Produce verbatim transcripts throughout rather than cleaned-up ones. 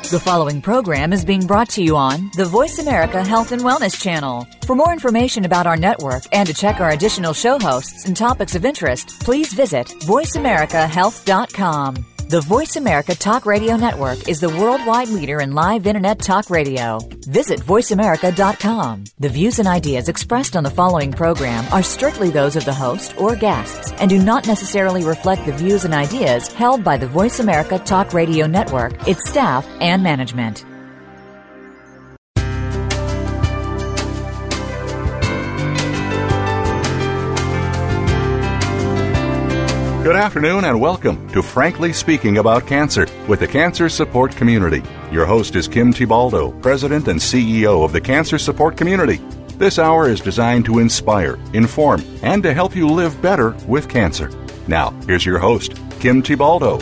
The following program is being brought to you on the Voice America Health and Wellness Channel. For more information about our network and to check our additional show hosts and topics of interest, please visit voice america health dot com. The Voice America Talk Radio Network is the worldwide leader in live Internet talk radio. Visit voice america dot com. The views and ideas expressed on the following program are strictly those of the host or guests and do not necessarily reflect the views and ideas held by the Voice America Talk Radio Network, its staff, and management. Good afternoon and welcome to Frankly Speaking About Cancer with the Cancer Support Community. Your host is Kim Thiboldeaux, President and C E O of the Cancer Support Community. This hour is designed to inspire, inform, and to help you live better with cancer. Now, here's your host, Kim Thiboldeaux.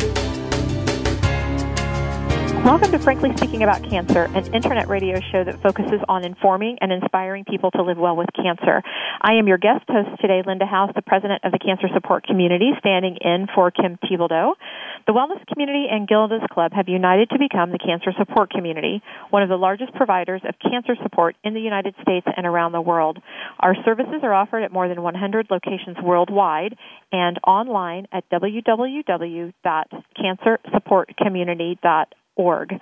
Welcome to Frankly Speaking About Cancer, an internet radio show that focuses on informing and inspiring people to live well with cancer. I am your guest host today, Linda House, the president of the Cancer Support Community, standing in for Kim Thiboldeaux. The Wellness Community and Gilda's Club have united to become the Cancer Support Community, one of the largest providers of cancer support in the United States and around the world. Our services are offered at more than one hundred locations worldwide and online at w w w dot cancer support community dot org.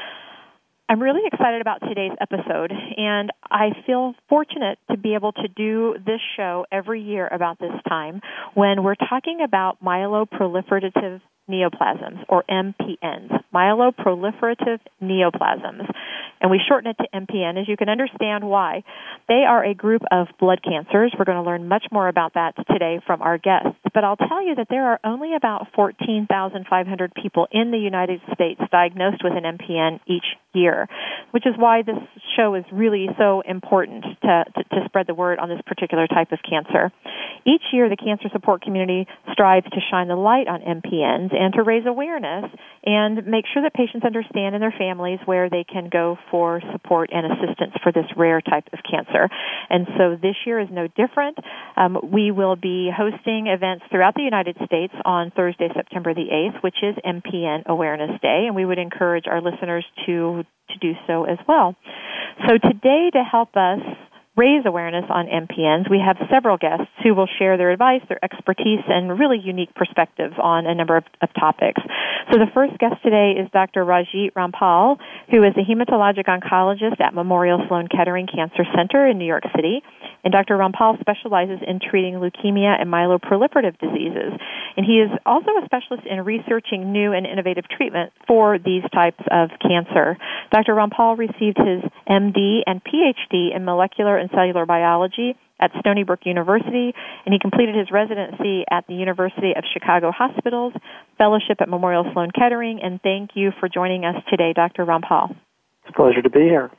I'm really excited about today's episode, and I feel fortunate to be able to do this show every year about this time when we're talking about myeloproliferative neoplasms, or M P Ns, myeloproliferative neoplasms. And we shorten it to M P N, as you can understand why. They are a group of blood cancers. We're going to learn much more about that today from our guests. But I'll tell you that there are only about fourteen thousand five hundred people in the United States diagnosed with an M P N each year, which is why this show is really so important to, to, to spread the word on this particular type of cancer. Each year, the Cancer Support Community strives to shine the light on M P Ns and to raise awareness and make sure that patients understand and their families where they can go for support and assistance for this rare type of cancer. And so this year is no different. Um, we will be hosting events throughout the United States on Thursday, September the eighth, which is M P N Awareness Day, and we would encourage our listeners to, to do so as well. So today, to help us raise awareness on M P Ns, we have several guests who will share their advice, their expertise, and really unique perspectives on a number of, of topics. So the first guest today is Doctor Rajit Rampal, who is a hematologic oncologist at Memorial Sloan Kettering Cancer Center in New York City. And Doctor Rampal specializes in treating leukemia and myeloproliferative diseases. And he is also a specialist in researching new and innovative treatment for these types of cancer. Doctor Rampal received his M D and P H D in molecular and cellular biology at Stony Brook University, and he completed his residency at the University of Chicago Hospitals, fellowship at Memorial Sloan Kettering, and thank you for joining us today, Doctor Rampal. It's a pleasure to be here.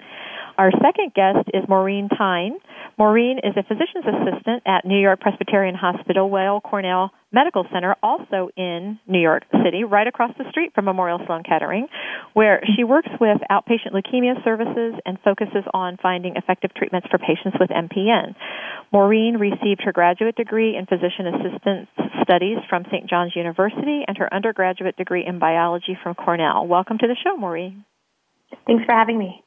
Our second guest is Maureen Tyne. Maureen is a physician's assistant at New York Presbyterian Hospital, Weill Cornell Medical Center, also in New York City, right across the street from Memorial Sloan Kettering, where she works with outpatient leukemia services and focuses on finding effective treatments for patients with M P N. Maureen received her graduate degree in physician assistant studies from Saint John's University and her undergraduate degree in biology from Cornell. Welcome to the show, Maureen. Thanks for having me.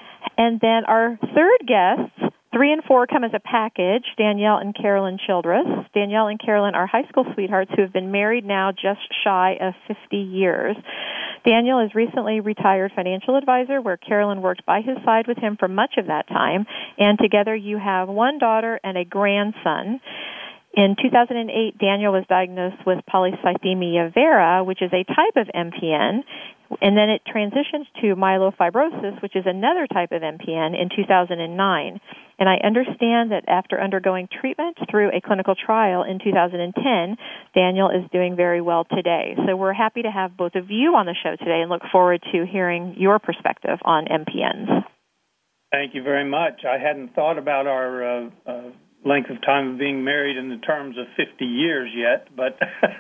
And then our third guests, three and four come as a package, Danielle and Carolyn Childress. Danielle and Carolyn are high school sweethearts who have been married now just shy of fifty years. Danielle is recently retired financial advisor, where Carolyn worked by his side with him for much of that time. And together you have one daughter and a grandson. In two thousand eight, Danielle was diagnosed with polycythemia vera, which is a type of M P N, and then it transitioned to myelofibrosis, which is another type of M P N, in two thousand nine. And I understand that after undergoing treatment through a clinical trial in two thousand ten, Danielle is doing very well today. So we're happy to have both of you on the show today and look forward to hearing your perspective on M P Ns. Thank you very much. I hadn't thought about our uh, uh, length of time of being married in the terms of fifty years yet, but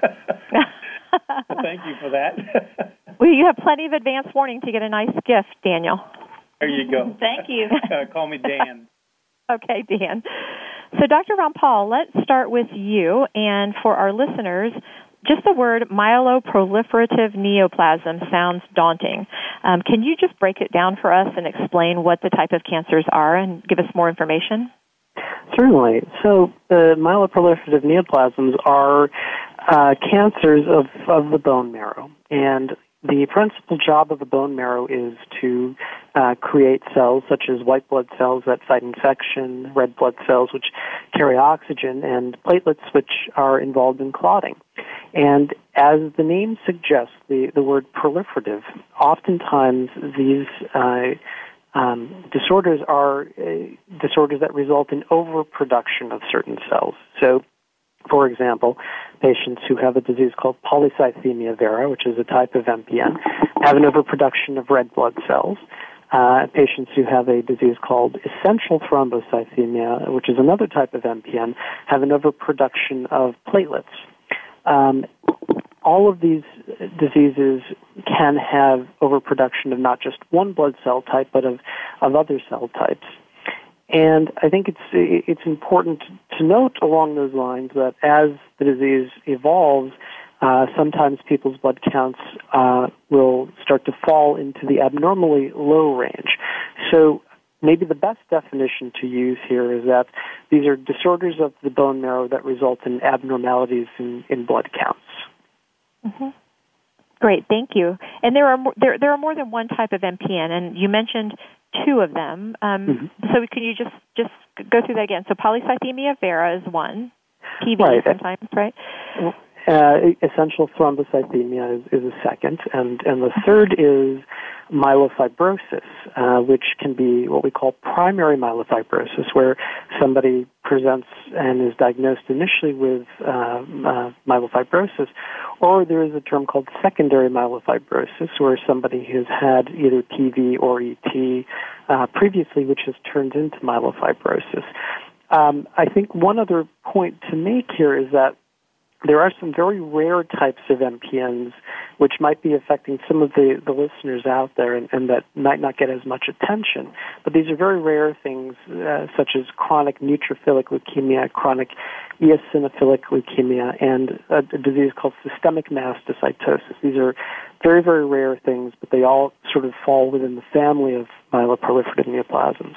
thank you for that. Well, you have plenty of advance warning to get a nice gift, Danielle. There you go. Thank you. Uh, call me Dan. Okay, Dan. So, Doctor Rampal, let's start with you. And for our listeners, just the word myeloproliferative neoplasm sounds daunting. Um, can you just break it down for us and explain what the type of cancers are and give us more information? Certainly. So the myeloproliferative neoplasms are uh, cancers of, of the bone marrow, and the principal job of the bone marrow is to uh, create cells such as white blood cells that fight infection, red blood cells which carry oxygen, and platelets which are involved in clotting. And as the name suggests, the, the word proliferative, oftentimes these uh, um, disorders are uh, disorders that result in overproduction of certain cells. So, for example, patients who have a disease called polycythemia vera, which is a type of M P N, have an overproduction of red blood cells. Uh, patients who have a disease called essential thrombocythemia, which is another type of M P N, have an overproduction of platelets. Um, all of these diseases can have overproduction of not just one blood cell type, but of, of other cell types. And I think it's it's important to note along those lines that as the disease evolves, uh, sometimes people's blood counts uh, will start to fall into the abnormally low range. So maybe the best definition to use here is that these are disorders of the bone marrow that result in abnormalities in, in blood counts. Mm-hmm. Great, thank you. And there are more, there there are more than one type of M P N, and you mentioned two of them. Um, mm-hmm. So can you just, just go through that again? So polycythemia vera is one, P V right. sometimes, right? Uh, essential thrombocythemia is, is a second, and, and the third is myelofibrosis, uh, which can be what we call primary myelofibrosis, where somebody presents and is diagnosed initially with uh, uh, myelofibrosis, or there is a term called secondary myelofibrosis, where somebody has had either P V or E T uh, previously, which has turned into myelofibrosis. Um, I think one other point to make here is that there are some very rare types of M P Ns which might be affecting some of the, the listeners out there and, and that might not get as much attention. But these are very rare things uh, such as chronic neutrophilic leukemia, chronic eosinophilic leukemia, and a, a disease called systemic mastocytosis. These are very, very rare things, but they all sort of fall within the family of myeloproliferative neoplasms.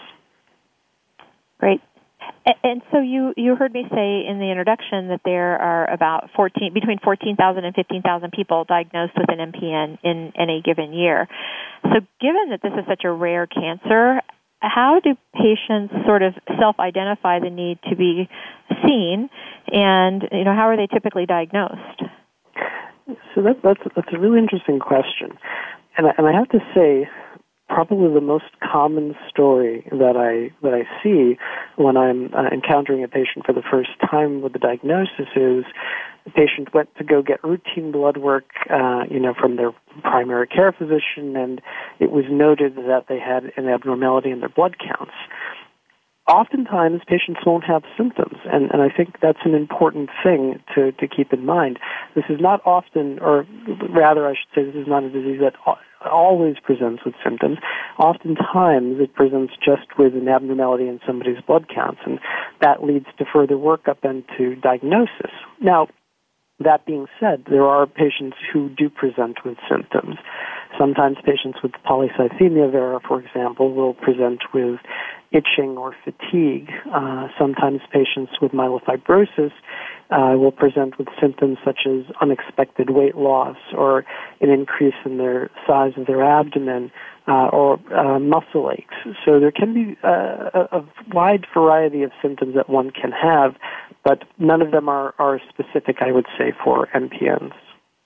Great. And so you, you heard me say in the introduction that there are about fourteen between fourteen thousand and fifteen thousand people diagnosed with an M P N in any given year. So given that this is such a rare cancer, how do patients sort of self-identify the need to be seen, and you know how are they typically diagnosed? So that, that's that's a really interesting question, and I, and I have to say, probably the most common story that I that I see when I'm uh, encountering a patient for the first time with a diagnosis is the patient went to go get routine blood work, uh, you know, from their primary care physician, and it was noted that they had an abnormality in their blood counts. Oftentimes, patients won't have symptoms, and, and I think that's an important thing to, to keep in mind. This is not often, or rather I should say this is not a disease that always presents with symptoms. Oftentimes, it presents just with an abnormality in somebody's blood counts, and that leads to further workup and to diagnosis. Now, that being said, there are patients who do present with symptoms. Sometimes patients with polycythemia vera, for example, will present with itching or fatigue. Uh, sometimes patients with myelofibrosis uh, will present with symptoms such as unexpected weight loss or an increase in their size of their abdomen uh, or uh, muscle aches. So there can be uh, a wide variety of symptoms that one can have, but none of them are, are specific, I would say, for M P Ns.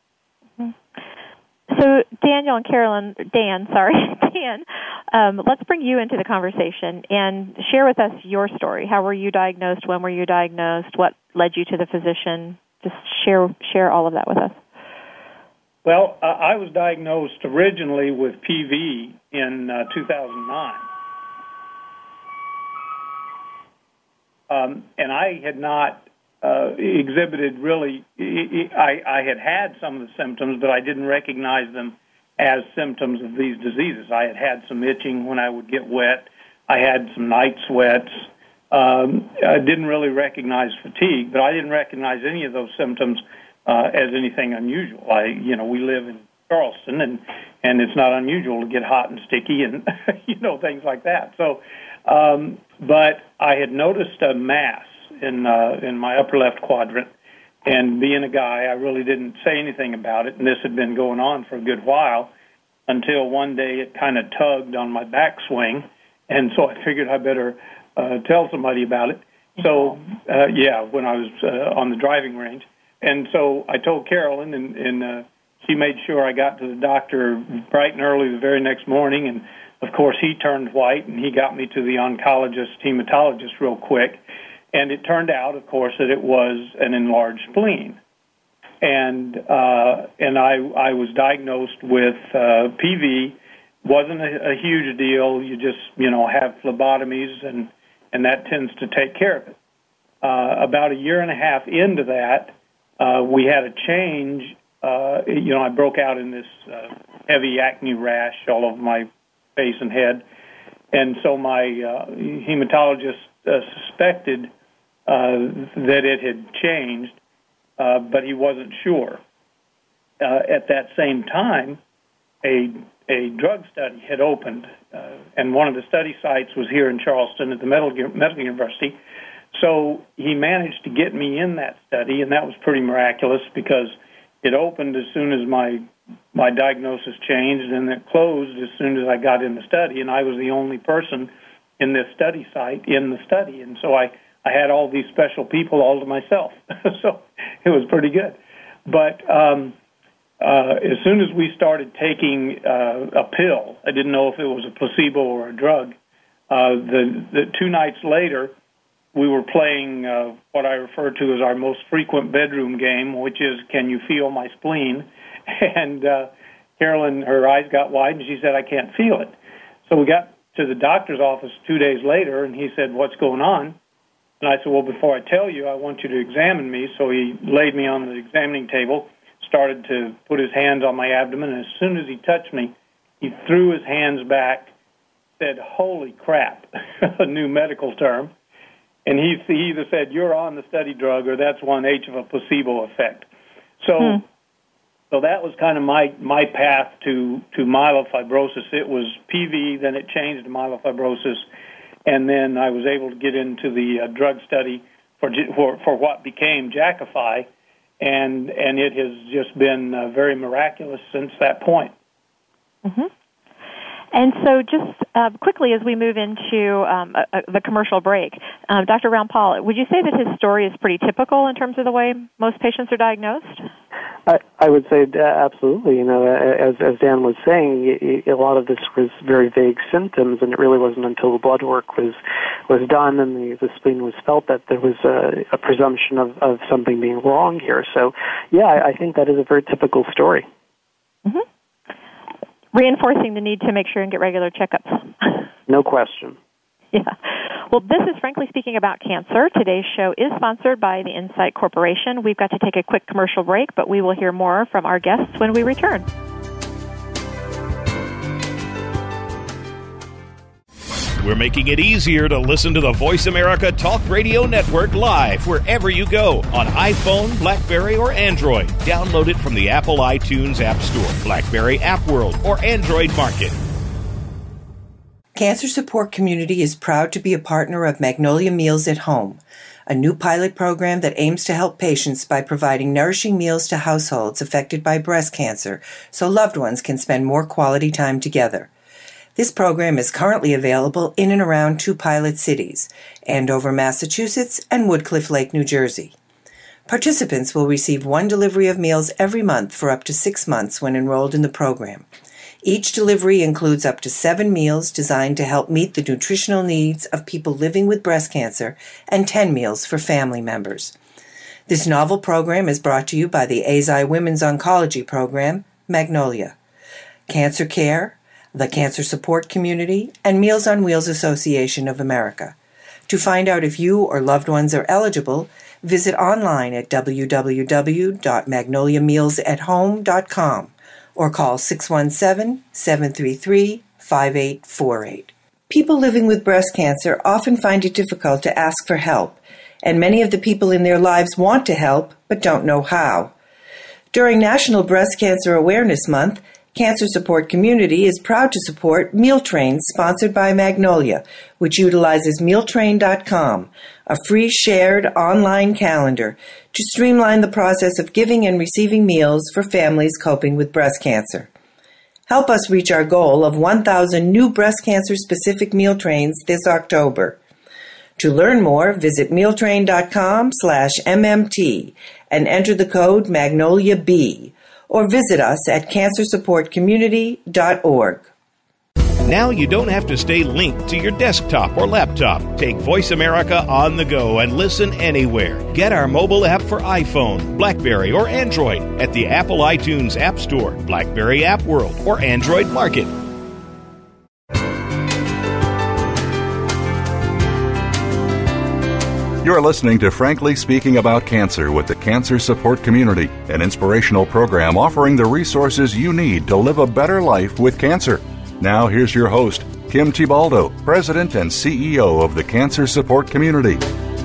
So Daniel and Carolyn, Dan, sorry, Dan, um, let's bring you into the conversation and share with us your story. How were you diagnosed? When were you diagnosed? What led you to the physician? Just share share all of that with us. Well, uh, I was diagnosed originally with P V in uh, two thousand nine. Um, and I had not uh, exhibited really, I, I had had some of the symptoms, but I didn't recognize them as symptoms of these diseases. I had had some itching when I would get wet. I had some night sweats. Um, I didn't really recognize fatigue, but I didn't recognize any of those symptoms uh, as anything unusual. I, you know, we live in Charleston, and, and it's not unusual to get hot and sticky and, you know, things like that. So, um, but I had noticed a mass in uh, in my upper left quadrant, and being a guy, I really didn't say anything about it, and this had been going on for a good while until one day it kind of tugged on my backswing, and so I figured I better uh, tell somebody about it. So, uh, yeah, when I was uh, on the driving range. And so I told Carolyn, and, and uh, she made sure I got to the doctor bright and early the very next morning, and, of course, he turned white, and he got me to the oncologist, hematologist real quick. And it turned out, of course, that it was an enlarged spleen. And uh, and I, I was diagnosed with uh, P V. Wasn't a, a huge deal. You just, you know, have phlebotomies, and and that tends to take care of it. Uh, about a year and a half into that, uh, we had a change. Uh, you know, I broke out in this uh, heavy acne rash all over my face and head. And so my uh, hematologist uh, suspected uh, that it had changed, uh, but he wasn't sure. Uh, at that same time, a a drug study had opened, uh, and one of the study sites was here in Charleston at the Medical, Medical University. So he managed to get me in that study, and that was pretty miraculous because it opened as soon as my my diagnosis changed, and it closed as soon as I got in the study, and I was the only person in this study site in the study. And so I, I had all these special people all to myself. So it was pretty good. But um, uh, as soon as we started taking uh, a pill, I didn't know if it was a placebo or a drug, uh, the, the two nights later, we were playing uh, what I refer to as our most frequent bedroom game, which is, can you feel my spleen? And uh, Carolyn, her eyes got wide, and she said, I can't feel it. So we got to the doctor's office two days later, and he said, what's going on? And I said, well, before I tell you, I want you to examine me. So he laid me on the examining table, started to put his hands on my abdomen, and as soon as he touched me, he threw his hands back, said, holy crap, a new medical term. And he, he either said, you're on the study drug, or that's one H of a placebo effect. So hmm. so that was kind of my, my path to, to myelofibrosis. It was P V, then it changed to myelofibrosis, and then I was able to get into the uh, drug study for, for for what became Jakafi, and and it has just been uh, very miraculous since that point. Mm-hmm. And so just uh, quickly as we move into um, uh, the commercial break, um, Doctor Rampal, would you say that his story is pretty typical in terms of the way most patients are diagnosed? I, I would say uh, absolutely. You know, as, as Dan was saying, a lot of this was very vague symptoms, and it really wasn't until the blood work was was done and the, the spleen was felt that there was a, a presumption of, of something being wrong here. So, yeah, I, I think that is a very typical story. Mm-hmm. Reinforcing the need to make sure and get regular checkups. No question. Yeah. Well, this is Frankly Speaking About Cancer. Today's show is sponsored by the Insight Corporation. We've got to take a quick commercial break, but we will hear more from our guests when we return. We're making it easier to listen to the Voice America Talk Radio Network live wherever you go on iPhone, BlackBerry, or Android. Download it from the Apple iTunes App Store, BlackBerry App World, or Android Market. Cancer Support Community is proud to be a partner of Magnolia Meals at Home, a new pilot program that aims to help patients by providing nourishing meals to households affected by breast cancer so loved ones can spend more quality time together. This program is currently available in and around two pilot cities, Andover, Massachusetts, and Woodcliff Lake, New Jersey. Participants will receive one delivery of meals every month for up to six months when enrolled in the program. Each delivery includes up to seven meals designed to help meet the nutritional needs of people living with breast cancer and ten meals for family members. This novel program is brought to you by the A Z I Women's Oncology Program, Magnolia, Cancer Care, the Cancer Support Community, and Meals on Wheels Association of America. To find out if you or loved ones are eligible, visit online at w w w dot magnolia meals at home dot com or call six one seven, seven three three, five eight four eight. People living with breast cancer often find it difficult to ask for help, and many of the people in their lives want to help but don't know how. During National Breast Cancer Awareness Month, Cancer Support Community is proud to support Meal Train, sponsored by Magnolia, which utilizes meal train dot com, a free shared online calendar to streamline the process of giving and receiving meals for families coping with breast cancer. Help us reach our goal of one thousand new breast cancer-specific meal trains this October. To learn more, visit meal train dot com slash M M T and enter the code MagnoliaB, or visit us at cancer support community dot org. Now you don't have to stay linked to your desktop or laptop. Take Voice America on the go and listen anywhere. Get our mobile app for iPhone, BlackBerry, or Android at the Apple iTunes App Store, BlackBerry App World, or Android Market. You're listening to Frankly Speaking About Cancer with the Cancer Support Community, an inspirational program offering the resources you need to live a better life with cancer. Now here's your host, Kim Thiboldeaux, President and C E O of the Cancer Support Community.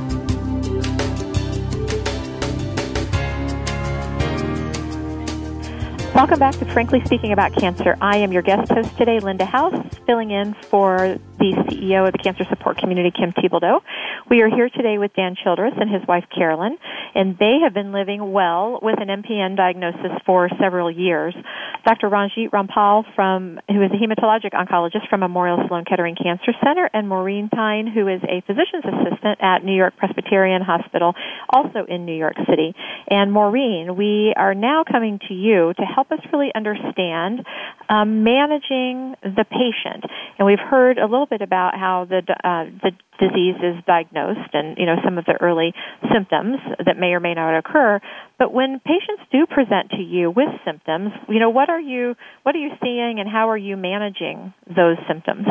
Welcome back to Frankly Speaking About Cancer. I am your guest host today, Linda House, filling in for the C E O of the Cancer Support Community, Kim Thiboldeaux. We are here today with Dan Childress and his wife, Carolyn, and they have been living well with an M P N diagnosis for several years. Doctor Ranjit Rampal, from, who is a hematologic oncologist from Memorial Sloan Kettering Cancer Center, and Maureen Pine, who is a physician's assistant at New York Presbyterian Hospital, also in New York City. And Maureen, we are now coming to you to help us really understand um, managing the patient. And we've heard a little bit about how the uh, the disease is diagnosed and, you know, some of the early symptoms that may or may not occur. But when patients do present to you with symptoms, you know, what are you what are you seeing and how are you managing those symptoms?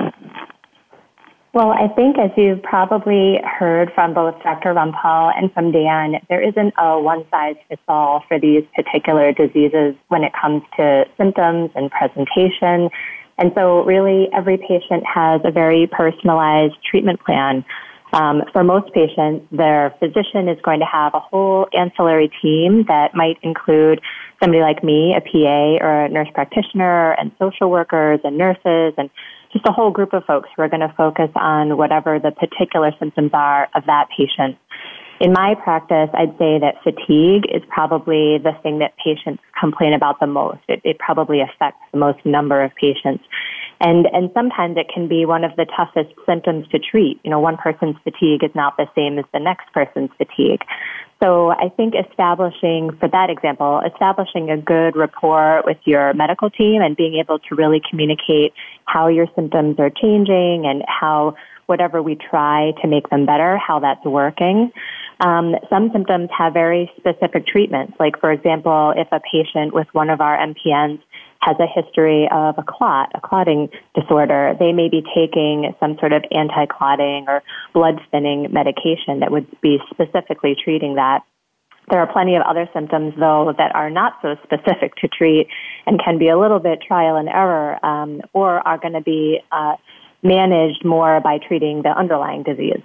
Well, I think as you've probably heard from both Doctor Rampal and from Dan, there isn't a one-size-fits-all for these particular diseases when it comes to symptoms and presentation. And so really every patient has a very personalized treatment plan. Um, for most patients, their physician is going to have a whole ancillary team that might include somebody like me, a P A or a nurse practitioner, and social workers and nurses, and just a whole group of folks who are going to focus on whatever the particular symptoms are of that patient. In my practice, I'd say that fatigue is probably the thing that patients complain about the most. It, it probably affects the most number of patients. And, and sometimes it can be one of the toughest symptoms to treat. You know, one person's fatigue is not the same as the next person's fatigue. So I think establishing, for that example, establishing a good rapport with your medical team and being able to really communicate how your symptoms are changing and how whatever we try to make them better, how that's working. Um, some symptoms have very specific treatments. Like, for example, if a patient with one of our M P Ns has a history of a clot, a clotting disorder, they may be taking some sort of anti-clotting or blood thinning medication that would be specifically treating that. There are plenty of other symptoms, though, that are not so specific to treat and can be a little bit trial and error, um, or are going to be uh, managed more by treating the underlying disease.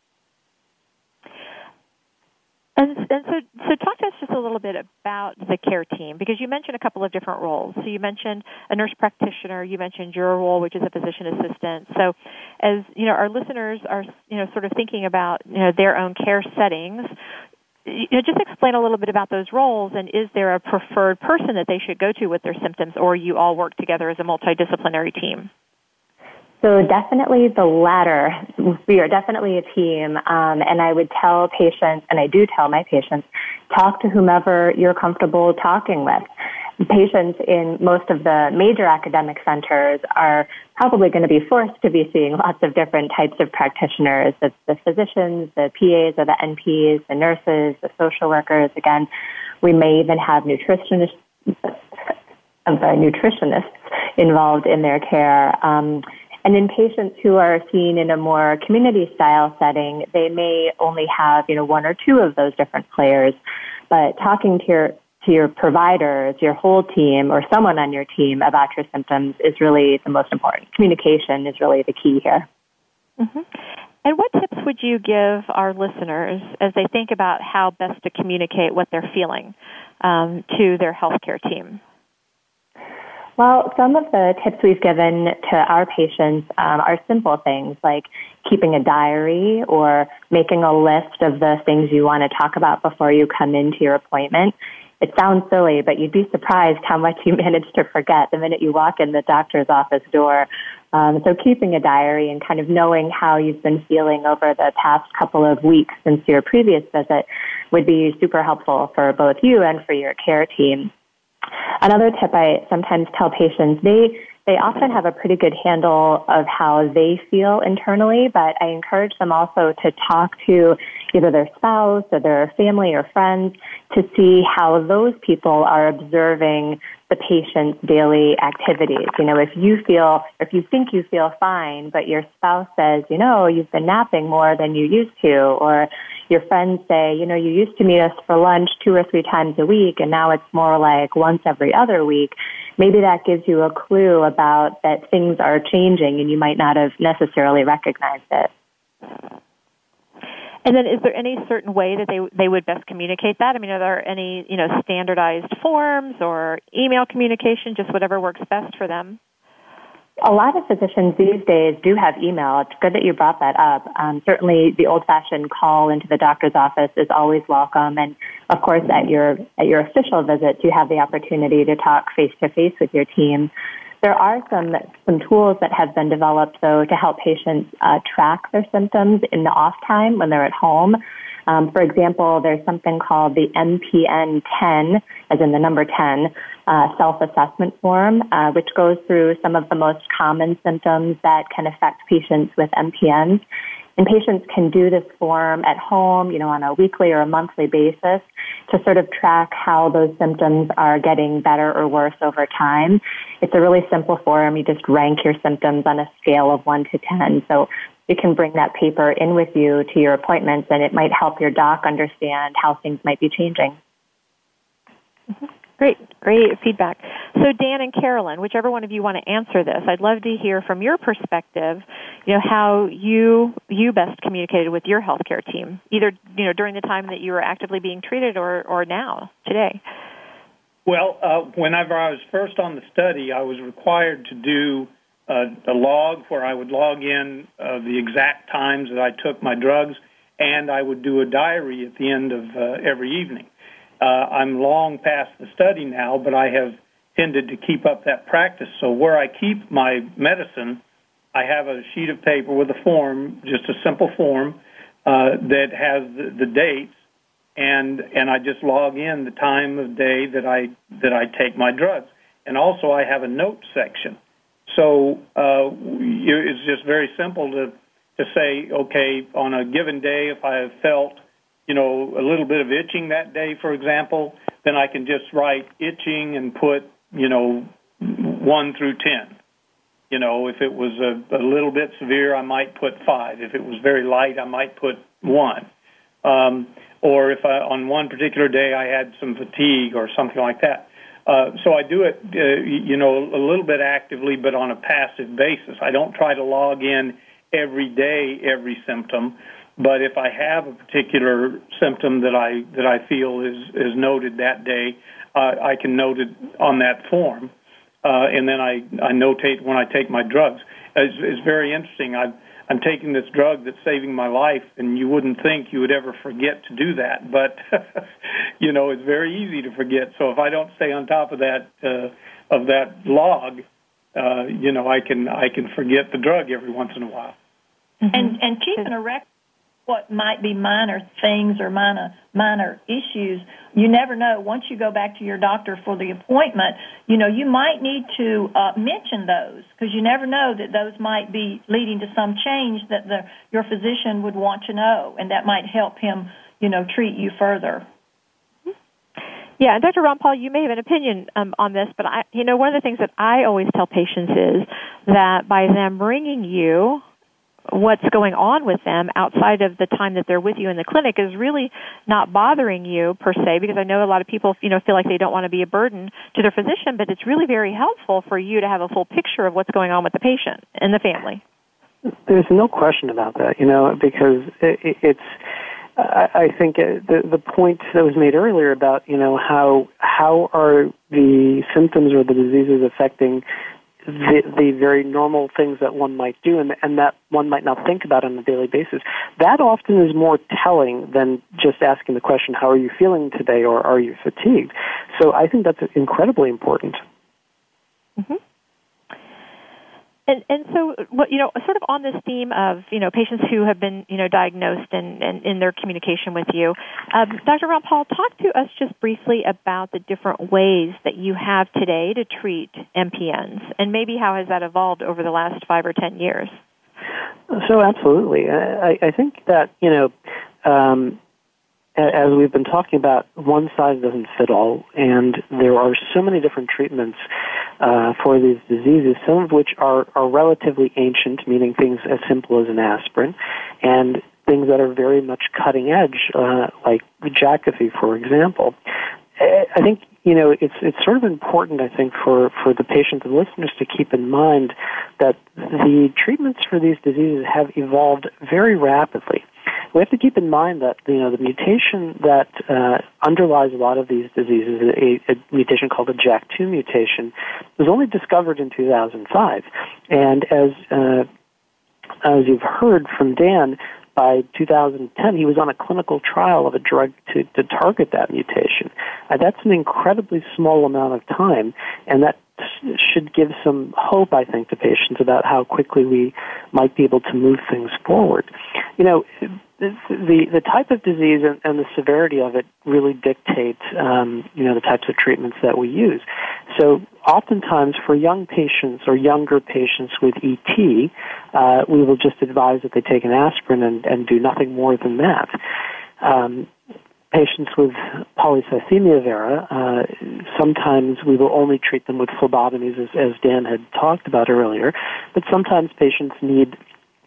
And, and so, so talk to us just a little bit about the care team, because you mentioned a couple of different roles. So you mentioned a nurse practitioner, you mentioned your role, which is a physician assistant. So as, you know, our listeners are, you know, sort of thinking about, you know, their own care settings, you know, just explain a little bit about those roles, and is there a preferred person that they should go to with their symptoms, or you all work together as a multidisciplinary team? So definitely the latter. We are definitely a team, um, and I would tell patients, and I do tell my patients, talk to whomever you're comfortable talking with. Patients in most of the major academic centers are probably going to be forced to be seeing lots of different types of practitioners, the, the physicians, the P As or the N Ps, the nurses, the social workers. Again, we may even have nutritionists, I'm sorry, nutritionists involved in their care. Um, And in patients who are seen in a more community-style setting, they may only have, you know, one or two of those different players. But talking to your to your providers, your whole team, or someone on your team about your symptoms is really the most important. Communication is really the key here. Mm-hmm. And what tips would you give our listeners as they think about how best to communicate what they're feeling um, to their healthcare team? Well, some of the tips we've given to our patients um, are simple things like keeping a diary or making a list of the things you want to talk about before you come into your appointment. It sounds silly, but you'd be surprised how much you manage to forget the minute you walk in the doctor's office door. Um, so keeping a diary and kind of knowing how you've been feeling over the past couple of weeks since your previous visit would be super helpful for both you and for your care team. Another tip I sometimes tell patients, they they often have a pretty good handle of how they feel internally, but I encourage them also to talk to either their spouse or their family or friends to see how those people are observing the patient's daily activities. You know, if you feel, if you think you feel fine, but your spouse says, you know, you've been napping more than you used to, or your friends say, you know, you used to meet us for lunch two or three times a week, and now it's more like once every other week, maybe that gives you a clue about that things are changing and you might not have necessarily recognized it. And then is there any certain way that they they would best communicate that? I mean, are there any, you know, standardized forms or email communication, just whatever works best for them? A lot of physicians these days do have email. It's good that you brought that up. Um, certainly the old-fashioned call into the doctor's office is always welcome. And, of course, at your at your official visits, you have the opportunity to talk face-to-face with your team. There are some some tools that have been developed, though, to help patients uh, track their symptoms in the off time when they're at home. Um, for example, there's something called the M P N ten, as in the number ten, uh, self-assessment form, uh, which goes through some of the most common symptoms that can affect patients with M P Ns. And patients can do this form at home, you know, on a weekly or a monthly basis to sort of track how those symptoms are getting better or worse over time. It's a really simple form. You just rank your symptoms on a scale of one to ten. So you can bring that paper in with you to your appointments, and it might help your doc understand how things might be changing. Mm-hmm. Great, great feedback. So Dan and Carolyn, whichever one of you want to answer this, I'd love to hear from your perspective, you know, how you you best communicated with your healthcare team, either, you know, during the time that you were actively being treated or, or now, today. Well, uh, whenever I was first on the study, I was required to do uh, a log where I would log in uh, the exact times that I took my drugs, and I would do a diary at the end of uh, every evening. Uh, I'm long past the study now, but I have tended to keep up that practice. So where I keep my medicine, I have a sheet of paper with a form, just a simple form, uh, that has the, the dates, and and I just log in the time of day that I that I take my drugs. And also I have a note section. So uh, it's just very simple to, to say, okay, on a given day, if I have felt you know, a little bit of itching that day, for example, then I can just write itching and put, you know, one through ten. You know, if it was a, a little bit severe, I might put five. If it was very light, I might put one. Um, or if I, on one particular day I had some fatigue or something like that. Uh, so I do it, uh, you know, a little bit actively, but on a passive basis. I don't try to log in every day, every symptom. But if I have a particular symptom that I that I feel is, is noted that day, uh, I can note it on that form, uh, and then I, I notate when I take my drugs. It's, it's very interesting. I've, I'm taking this drug that's saving my life, and you wouldn't think you would ever forget to do that, but you know it's very easy to forget. So if I don't stay on top of that uh, of that log, uh, you know I can I can forget the drug every once in a while. Mm-hmm. And and keeping a record. What might be minor things or minor minor issues, you never know. Once you go back to your doctor for the appointment, you know, you might need to uh, mention those because you never know that those might be leading to some change that the your physician would want to know, and that might help him, you know, treat you further. Yeah, and Doctor Rampal, you may have an opinion um, on this, but I, you know, one of the things that I always tell patients is that by them bringing you what's going on with them outside of the time that they're with you in the clinic is really not bothering you per se, because I know a lot of people, you know, feel like they don't want to be a burden to their physician, but it's really very helpful for you to have a full picture of what's going on with the patient and the family. There's no question about that, you know, because it, it's, I, I think the, the point that was made earlier about, you know, how, how are the symptoms or the diseases affecting the, the very normal things that one might do and, and that one might not think about on a daily basis. That often is more telling than just asking the question, how are you feeling today, or are you fatigued? So I think that's incredibly important. Mm-hmm. And and so, what you know, sort of on this theme of you know patients who have been you know diagnosed and, and in their communication with you, um, Doctor Rampal, talk to us just briefly about the different ways that you have today to treat M P Ns, and maybe how has that evolved over the last five or ten years? So absolutely, I, I think that you know. Um, As we've been talking about, one size doesn't fit all, and there are so many different treatments uh, for these diseases, some of which are, are relatively ancient, meaning things as simple as an aspirin, and things that are very much cutting edge, uh, like Jakafi, for example. I think, you know, it's it's sort of important, I think, for, for the patients and listeners to keep in mind that the treatments for these diseases have evolved very rapidly. We have to keep in mind that, you know, the mutation that uh, underlies a lot of these diseases, a, a mutation called the J A K two mutation, was only discovered in two thousand five. And as uh, as you've heard from Dan, by two thousand ten, he was on a clinical trial of a drug to, to target that mutation. Uh, that's an incredibly small amount of time, and that should give some hope, I think, to patients about how quickly we might be able to move things forward. You know, the the type of disease and, and the severity of it really dictate, um, you know, the types of treatments that we use. So oftentimes for young patients or younger patients with E T, uh, we will just advise that they take an aspirin and, and do nothing more than that. Um, Patients with polycythemia vera, uh, sometimes we will only treat them with phlebotomies, as, as Dan had talked about earlier, but sometimes patients need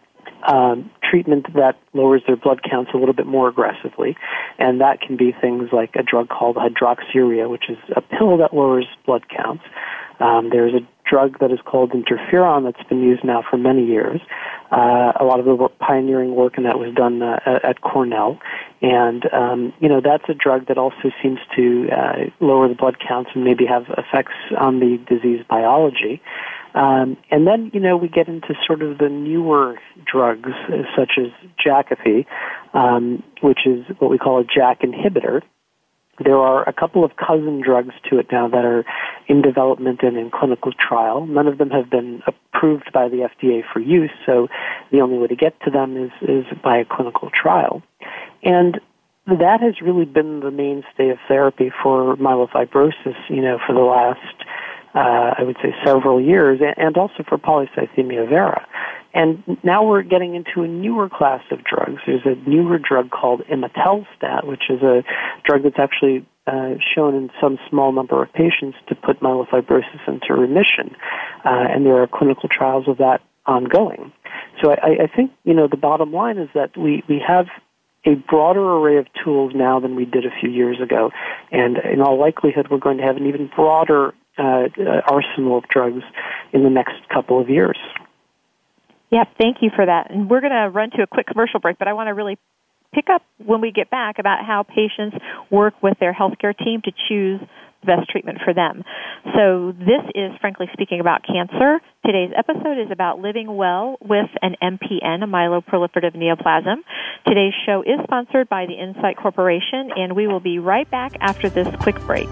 um, treatment that lowers their blood counts a little bit more aggressively, and that can be things like a drug called hydroxyurea, which is a pill that lowers blood counts. Um, there's a drug that is called interferon that's been used now for many years. Uh, a lot of the work, pioneering work in that was done uh, at Cornell. And, um, you know, that's a drug that also seems to uh, lower the blood counts and maybe have effects on the disease biology. Um, and then, you know, we get into sort of the newer drugs, uh, such as Jakafi, um, which is what we call a J A K inhibitor. There are a couple of cousin drugs to it now that are in development and in clinical trial. None of them have been approved by the F D A for use, so the only way to get to them is, is by a clinical trial. And that has really been the mainstay of therapy for myelofibrosis, you know, for the last, uh, I would say, several years, and also for polycythemia vera. And now we're getting into a newer class of drugs. There's a newer drug called imetelstat, which is a drug that's actually uh, shown in some small number of patients to put myelofibrosis into remission. Uh, and there are clinical trials of that ongoing. So I, I think, you know, the bottom line is that we, we have a broader array of tools now than we did a few years ago. And in all likelihood, we're going to have an even broader uh, arsenal of drugs in the next couple of years. Yeah, thank you for that. And we're going to run to a quick commercial break, but I want to really pick up when we get back about how patients work with their healthcare team to choose the best treatment for them. So this is Frankly Speaking About Cancer. Today's episode is about living well with an M P N, a myeloproliferative neoplasm. Today's show is sponsored by the Insight Corporation, and we will be right back after this quick break.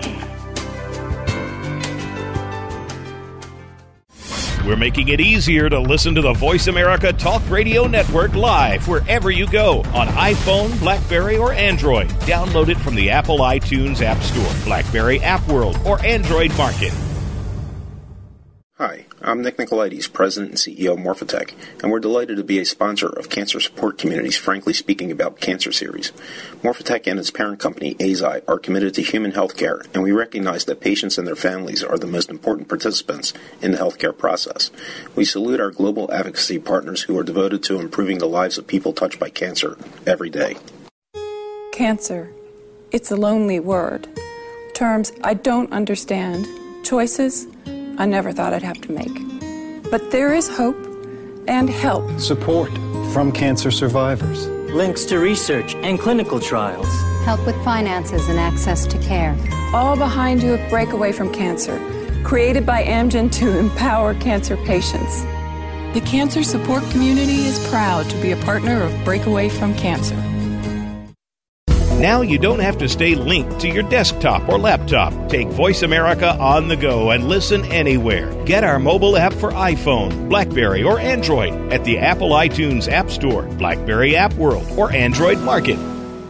We're making it easier to listen to the Voice America Talk Radio Network live wherever you go on iPhone, BlackBerry, or Android. Download it from the Apple iTunes App Store, BlackBerry App World, or Android Market. Hi, I'm Nick Nicolaides, President and C E O of Morphotek, and we're delighted to be a sponsor of Cancer Support Community's Frankly Speaking About Cancer series. Morphotek and its parent company, Eisai, are committed to human health care, and we recognize that patients and their families are the most important participants in the healthcare process. We salute our global advocacy partners who are devoted to improving the lives of people touched by cancer every day. Cancer. It's a lonely word. Terms I don't understand. Choices I never thought I'd have to make. But there is hope, and help. Support from cancer survivors. Links to research and clinical trials. Help with finances and access to care. All behind you at Breakaway from Cancer, created by Amgen to empower cancer patients. The cancer support community is proud to be a partner of Breakaway from Cancer. Now you don't have to stay linked to your desktop or laptop. Take Voice America on the go and listen anywhere. Get our mobile app for iPhone, BlackBerry, or Android at the Apple iTunes App Store, BlackBerry App World, or Android Market.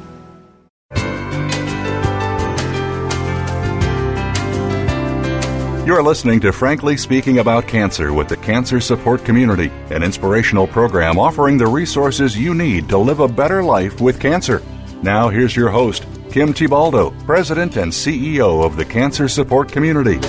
You're listening to Frankly Speaking About Cancer with the Cancer Support Community, an inspirational program offering the resources you need to live a better life with cancer. Now here's your host, Kim Thiboldeaux, President and C E O of the Cancer Support Community.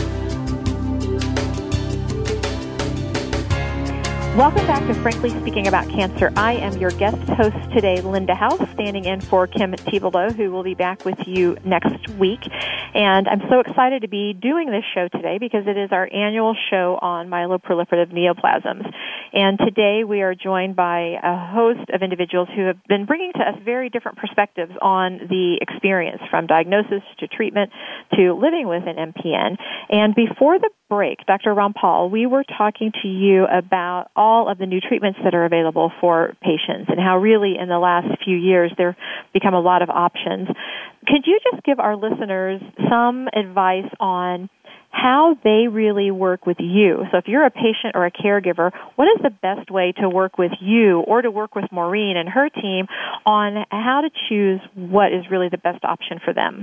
Welcome back to Frankly Speaking About Cancer. I am your guest host today, Linda House, standing in for Kim Thiboldeaux, who will be back with you next week. And I'm so excited to be doing this show today because it is our annual show on myeloproliferative neoplasms. And today we are joined by a host of individuals who have been bringing to us very different perspectives on the experience, from diagnosis to treatment to living with an M P N. And before the break, Doctor Rampal, we were talking to you about all of the new treatments that are available for patients and how really in the last few years there have become a lot of options. Could you just give our listeners some advice on how they really work with you? So if you're a patient or a caregiver, what is the best way to work with you or to work with Maureen and her team on how to choose what is really the best option for them?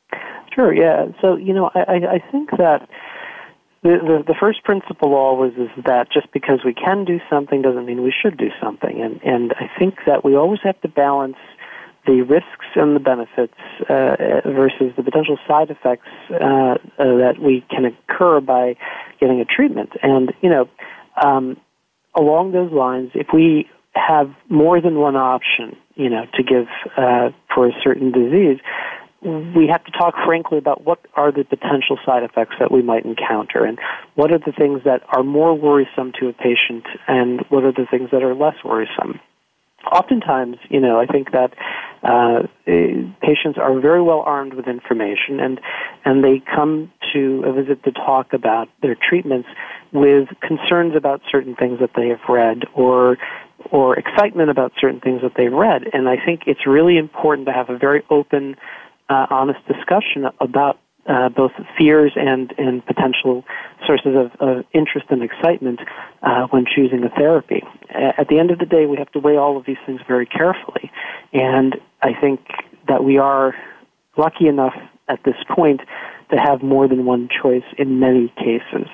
Sure, yeah. So, you know, I, I think that The, the, the first principle always is that just because we can do something doesn't mean we should do something. And, and I think that we always have to balance the risks and the benefits uh, versus the potential side effects uh, uh, that we can occur by getting a treatment. And, you know, um, along those lines, if we have more than one option, you know, to give uh, for a certain disease, we have to talk frankly about what are the potential side effects that we might encounter and what are the things that are more worrisome to a patient and what are the things that are less worrisome. Oftentimes, you know, I think that uh, patients are very well armed with information and, and they come to a visit to talk about their treatments with concerns about certain things that they have read or or excitement about certain things that they've read. And I think it's really important to have a very open Uh, honest discussion about uh, both fears and, and potential sources of, of interest and excitement uh, when choosing a therapy. At the end of the day, we have to weigh all of these things very carefully. And I think that we are lucky enough at this point to have more than one choice in many cases.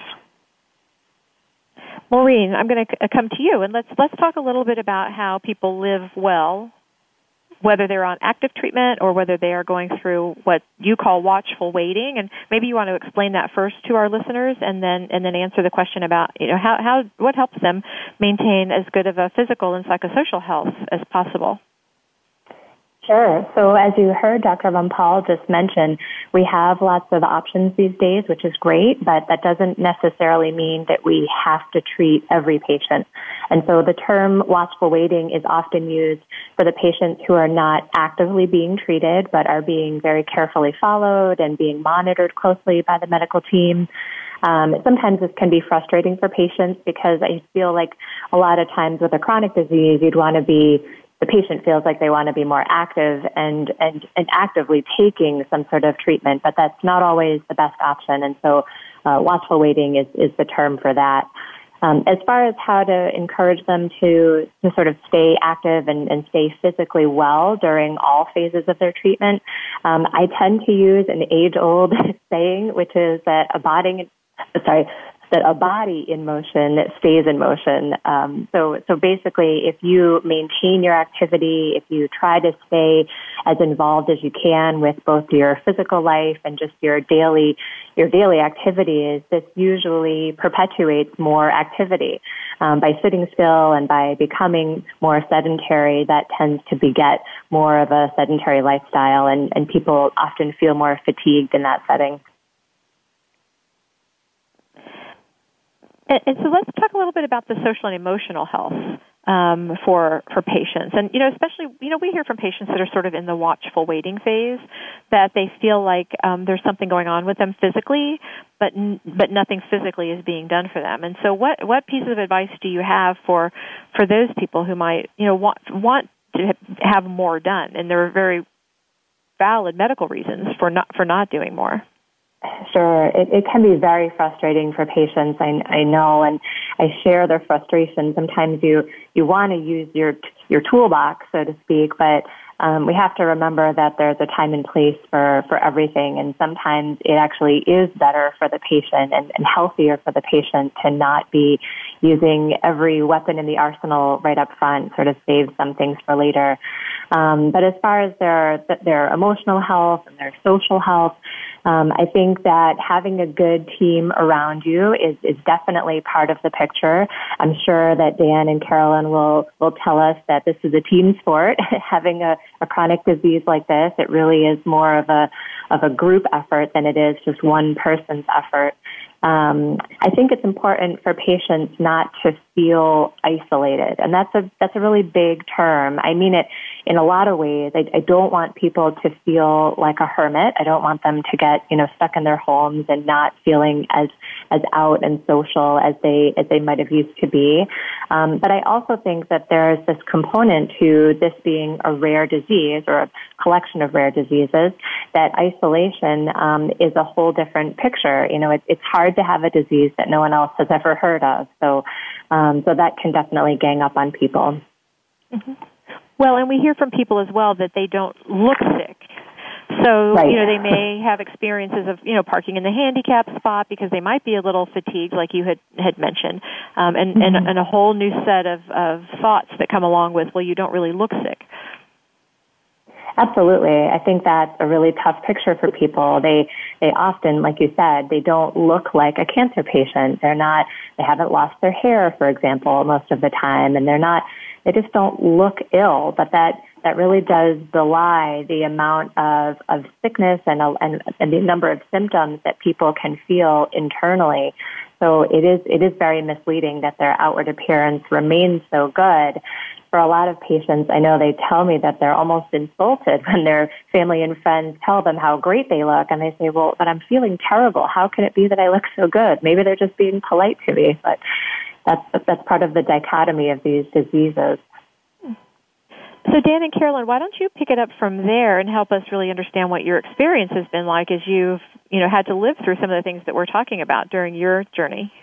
Maureen, I'm going to come to you, and let's let's talk a little bit about how people live well, whether they're on active treatment or whether they are going through what you call watchful waiting. And maybe you want to explain that first to our listeners and then and then answer the question about, you know, how, how what helps them maintain as good of a physical and psychosocial health as possible. Sure. So as you heard Doctor Rampal just mention, we have lots of options these days, which is great, but that doesn't necessarily mean that we have to treat every patient. And so the term watchful waiting is often used for the patients who are not actively being treated, but are being very carefully followed and being monitored closely by the medical team. Um, sometimes this can be frustrating for patients because I feel like a lot of times with a chronic disease, you'd want to be the patient feels like they want to be more active and, and, and actively taking some sort of treatment, but that's not always the best option. And so uh, watchful waiting is, is the term for that. Um, as far as how to encourage them to, to sort of stay active and, and stay physically well during all phases of their treatment, um, I tend to use an age-old saying, which is that a body, sorry, that a body in motion stays in motion. Um, so, so basically, if you maintain your activity, if you try to stay as involved as you can with both your physical life and just your daily, your daily activities, this usually perpetuates more activity. Um, by sitting still and by becoming more sedentary, that tends to beget more of a sedentary lifestyle, and, and people often feel more fatigued in that setting. And, and so let's talk a little bit about the social and emotional health um, for for patients. And, you know, especially, you know, we hear from patients that are sort of in the watchful waiting phase, that they feel like um, there's something going on with them physically, but but nothing physically is being done for them. And so what, what piece of advice do you have for for those people who might, you know, want, want to have more done? And there are very valid medical reasons for not for not doing more. Sure. It, it can be very frustrating for patients, I, I know, and I share their frustration. Sometimes you, you want to use your your toolbox, so to speak, but um, we have to remember that there's a time and place for, for everything, and sometimes it actually is better for the patient and, and healthier for the patient to not be using every weapon in the arsenal right up front, sort of save some things for later. Um, but as far as their their emotional health and their social health, Um, I think that having a good team around you is, is definitely part of the picture. I'm sure that Dan and Carolyn will, will tell us that this is a team sport. Having a, a chronic disease like this, it really is more of a of a group effort than it is just one person's effort. Um, I think it's important for patients not to feel isolated, and that's a that's a really big term. I mean it in a lot of ways. I, I don't want people to feel like a hermit. I don't want them to get you know stuck in their homes and not feeling as as out and social as they as they might have used to be. Um, but I also think that there's this component to this being a rare disease or a collection of rare diseases, that isolation um, is a whole different picture. You know, it, it's hard to have a disease that no one else has ever heard of. So, um, so that can definitely gang up on people. Mm-hmm. Well, and we hear from people as well that they don't look sick. So, right. you know, they may have experiences of, you know, parking in the handicap spot because they might be a little fatigued, like you had, had mentioned, um, and, mm-hmm. and, and a whole new set of, of thoughts that come along with, well, you don't really look sick. Absolutely. I think that's a really tough picture for people. They they often, like you said, they don't look like a cancer patient. They're not, they haven't lost their hair, for example, most of the time, and they're not, they just don't look ill, but that, that really does belie the amount of, of sickness and, and, and the number of symptoms that people can feel internally. So it is, it is very misleading that their outward appearance remains so good. For a lot of patients, I know they tell me that they're almost insulted when their family and friends tell them how great they look, and they say, well, but I'm feeling terrible. How can it be that I look so good? Maybe they're just being polite to me, but that's, that's part of the dichotomy of these diseases. So Dan and Carolyn, why don't you pick it up from there and help us really understand what your experience has been like as you've, you know, had to live through some of the things that we're talking about during your journey?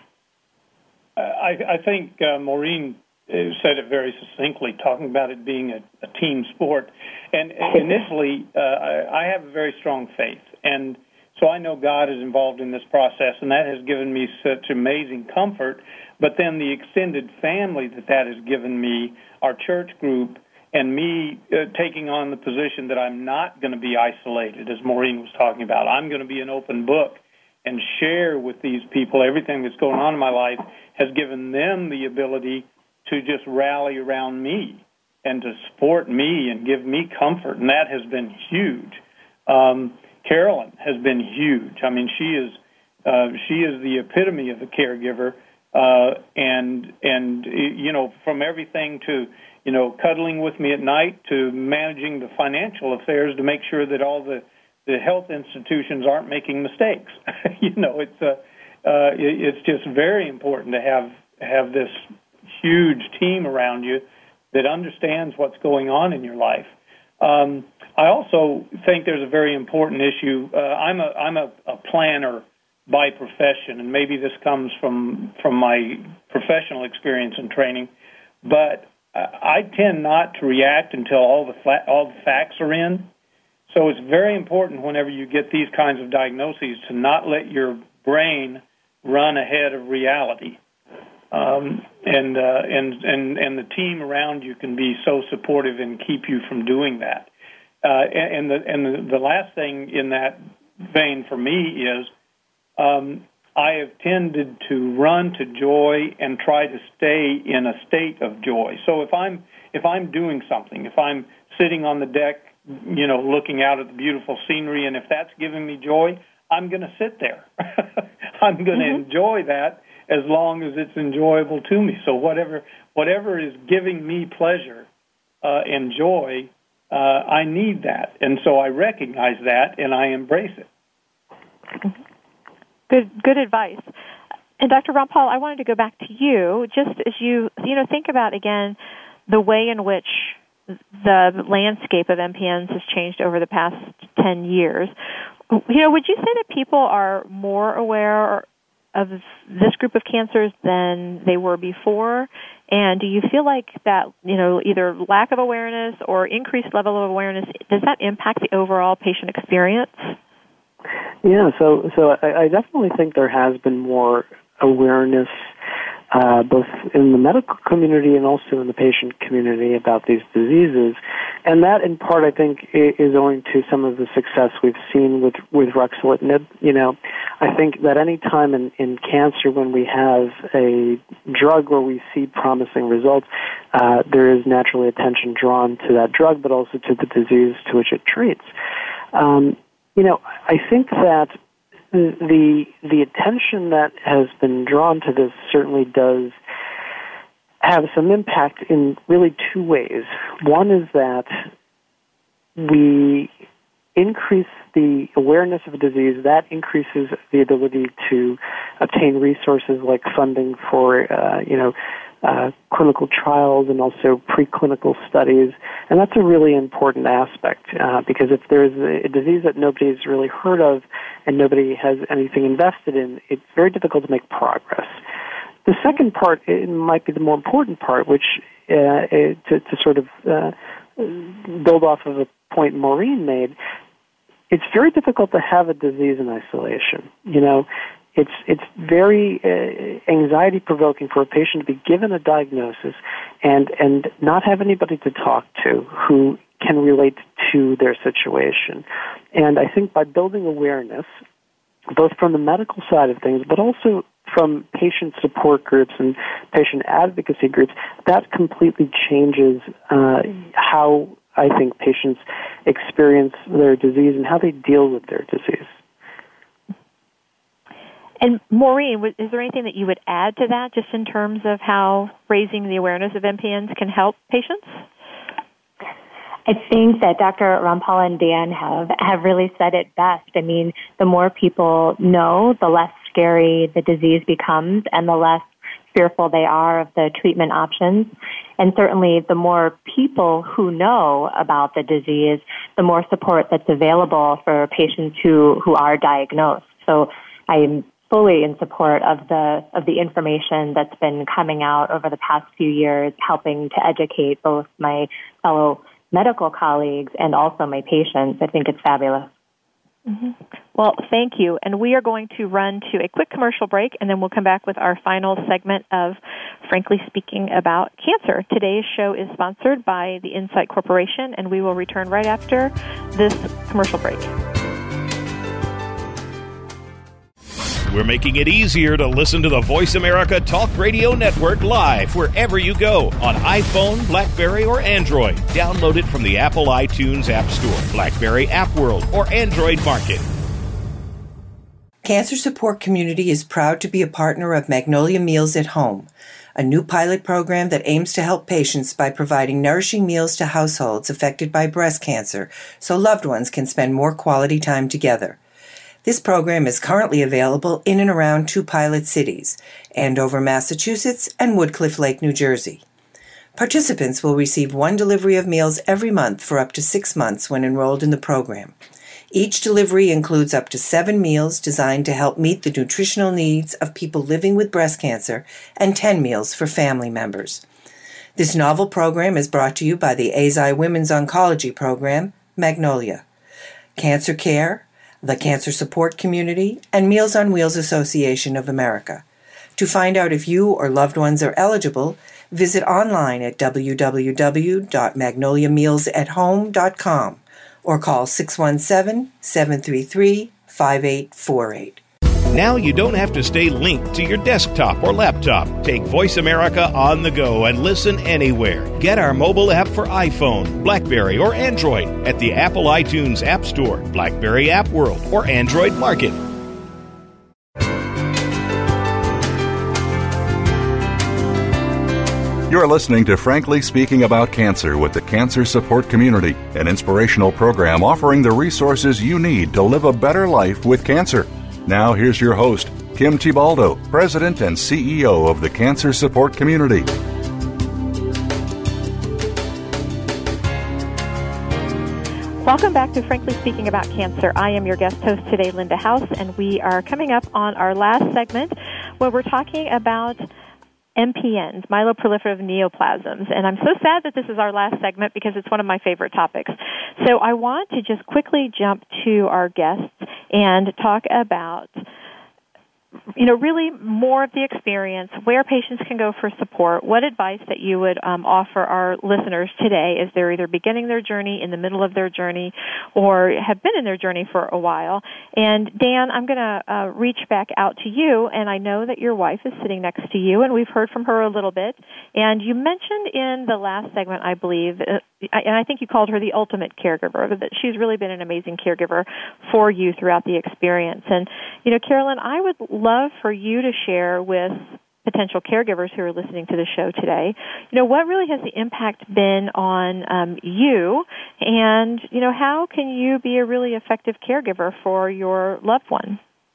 Uh, I, I think uh, Maureen said it very succinctly, talking about it being a, a team sport. And initially, uh, I, I have a very strong faith, and so I know God is involved in this process, and that has given me such amazing comfort. But then the extended family that that has given me, our church group, and me uh, taking on the position that I'm not going to be isolated, as Maureen was talking about. I'm going to be an open book and share with these people everything that's going on in my life, has given them the ability to just rally around me and to support me and give me comfort, and that has been huge. Um, Carolyn has been huge. I mean, she is uh, she is the epitome of a caregiver, uh, and and you know, from everything to you know cuddling with me at night to managing the financial affairs to make sure that all the the health institutions aren't making mistakes. you know, it's a uh, it's just very important to have have this huge team around you that understands what's going on in your life. Um, I also think there's a very important issue. Uh, I'm a I'm a, a planner by profession, and maybe this comes from from my professional experience and training, but I tend not to react until all the fa- all the facts are in. So it's very important whenever you get these kinds of diagnoses to not let your brain run ahead of reality. Um, and, uh, and and and the team around you can be so supportive and keep you from doing that. Uh, and and, the, and the, the last thing in that vein for me is um, I have tended to run to joy and try to stay in a state of joy. So if I'm if I'm doing something, if I'm sitting on the deck, you know, looking out at the beautiful scenery, and if that's giving me joy, I'm going to sit there. I'm going to mm-hmm. enjoy that as long as it's enjoyable to me. So whatever whatever is giving me pleasure uh, and joy, uh, I need that. And so I recognize that and I embrace it. Good good advice. And Doctor Rampal, I wanted to go back to you, just as you, you know, think about, again, the way in which the landscape of M P Ns has changed over the past ten years. You know, would you say that people are more aware of this group of cancers than they were before? And do you feel like that, you know, either lack of awareness or increased level of awareness, does that impact the overall patient experience? Yeah, so so I, I definitely think there has been more awareness, uh, both in the medical community and also in the patient community about these diseases. And that, in part, I think, is owing to some of the success we've seen with, with ruxolitinib. You know, I think that any time in, in cancer when we have a drug where we see promising results, uh, there is naturally attention drawn to that drug, but also to the disease to which it treats. Um, you know, I think that the the attention that has been drawn to this certainly does have some impact in really two ways. One is that we increase the awareness of a disease. That increases the ability to obtain resources like funding for, uh, you know, uh, clinical trials and also preclinical studies. And that's a really important aspect uh, because if there's a disease that nobody's really heard of and nobody has anything invested in, it's very difficult to make progress. The second part, it might be the more important part, which uh, to, to sort of uh, build off of a point Maureen made, it's very difficult to have a disease in isolation. You know, it's it's very uh, anxiety-provoking for a patient to be given a diagnosis and and not have anybody to talk to who can relate to their situation. And I think by building awareness, both from the medical side of things, but also from patient support groups and patient advocacy groups, that completely changes uh, how I think patients experience their disease and how they deal with their disease. And Maureen, is there anything that you would add to that, just in terms of how raising the awareness of M P Ns can help patients? I think that Doctor Rampal and Dan have, have really said it best. I mean, the more people know, the less scary the disease becomes and the less fearful they are of the treatment options. And certainly the more people who know about the disease, the more support that's available for patients who, who are diagnosed. So I am fully in support of the of the information that's been coming out over the past few years, helping to educate both my fellow medical colleagues and also my patients. I think it's fabulous. Mm-hmm. Well, thank you. And we are going to run to a quick commercial break, and then we'll come back with our final segment of Frankly Speaking About Cancer. Today's show is sponsored by the Insight Corporation, and we will return right after this commercial break. We're making it easier to listen to the Voice America Talk Radio Network live wherever you go on iPhone, BlackBerry, or Android. Download it from the Apple iTunes App Store, BlackBerry App World, or Android Market. Cancer Support Community is proud to be a partner of Magnolia Meals at Home, a new pilot program that aims to help patients by providing nourishing meals to households affected by breast cancer so loved ones can spend more quality time together. This program is currently available in and around two pilot cities, Andover, Massachusetts, and Woodcliff Lake, New Jersey. Participants will receive one delivery of meals every month for up to six months when enrolled in the program. Each delivery includes up to seven meals designed to help meet the nutritional needs of people living with breast cancer and ten meals for family members. This novel program is brought to you by the A Z I Women's Oncology Program, Magnolia, Cancer Care, the Cancer Support Community, and Meals on Wheels Association of America. To find out if you or loved ones are eligible, visit online at w w w dot magnolia meals at home dot com or call six one seven, seven three three, five eight four eight. Now you don't have to stay linked to your desktop or laptop. Take Voice America on the go and listen anywhere. Get our mobile app for iPhone, BlackBerry, or Android at the Apple iTunes App Store, BlackBerry App World, or Android Market. You're listening to Frankly Speaking About Cancer with the Cancer Support Community, an inspirational program offering the resources you need to live a better life with cancer. Now here's your host, Kim Thiboldeaux, President and C E O of the Cancer Support Community. Welcome back to Frankly Speaking About Cancer. I am your guest host today, Linda House, and we are coming up on our last segment where we're talking about M P Ns, myeloproliferative neoplasms. And I'm so sad that this is our last segment because it's one of my favorite topics. So I want to just quickly jump to our guests and talk about, you know, really more of the experience, where patients can go for support, what advice that you would um, offer our listeners today as they're either beginning their journey, in the middle of their journey, or have been in their journey for a while. And Dan, I'm going to uh, reach back out to you, and I know that your wife is sitting next to you, and we've heard from her a little bit. And you mentioned in the last segment, I believe, uh, and I think you called her the ultimate caregiver, that she's really been an amazing caregiver for you throughout the experience. And, you know, Carolyn, I would love for you to share with potential caregivers who are listening to the show today, you know, what really has the impact been on um, you, and, you know, how can you be a really effective caregiver for your loved one?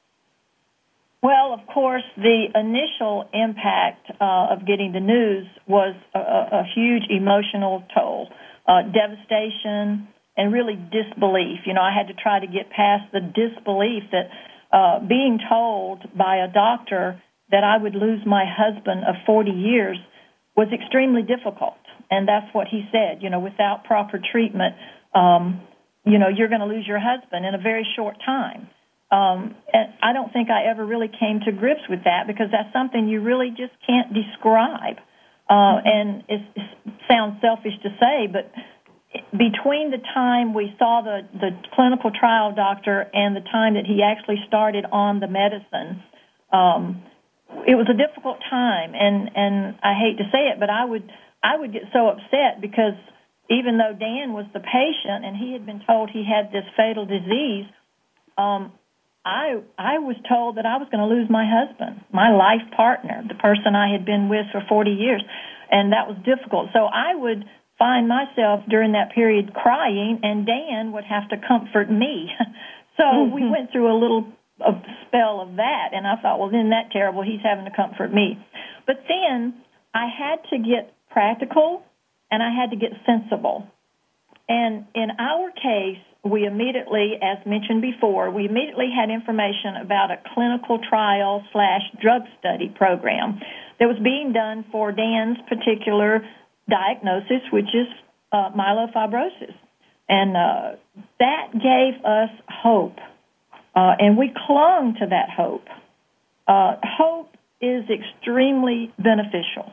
Well, of course, the initial impact uh, of getting the news was a, a huge emotional toll, uh, devastation, and really disbelief. You know, I had to try to get past the disbelief that Uh, being told by a doctor that I would lose my husband of forty years was extremely difficult. And that's what he said, you know, without proper treatment, um, you know, you're going to lose your husband in a very short time. Um, and I don't think I ever really came to grips with that because that's something you really just can't describe. Uh, and it, it sounds selfish to say, but between the time we saw the, the clinical trial doctor and the time that he actually started on the medicine, um, it was a difficult time. And, and I hate to say it, but I would I would get so upset because even though Dan was the patient and he had been told he had this fatal disease, um, I I was told that I was going to lose my husband, my life partner, the person I had been with for forty years, and that was difficult. So I would find myself during that period crying, and Dan would have to comfort me. So mm-hmm. we went through a little a spell of that, and I thought, well, isn't that terrible? He's having to comfort me. But then I had to get practical, and I had to get sensible. And in our case, we immediately, as mentioned before, we immediately had information about a clinical trial slash drug study program that was being done for Dan's particular diagnosis, which is uh, myelofibrosis. And uh, that gave us hope, uh, and we clung to that hope. Uh, hope is extremely beneficial.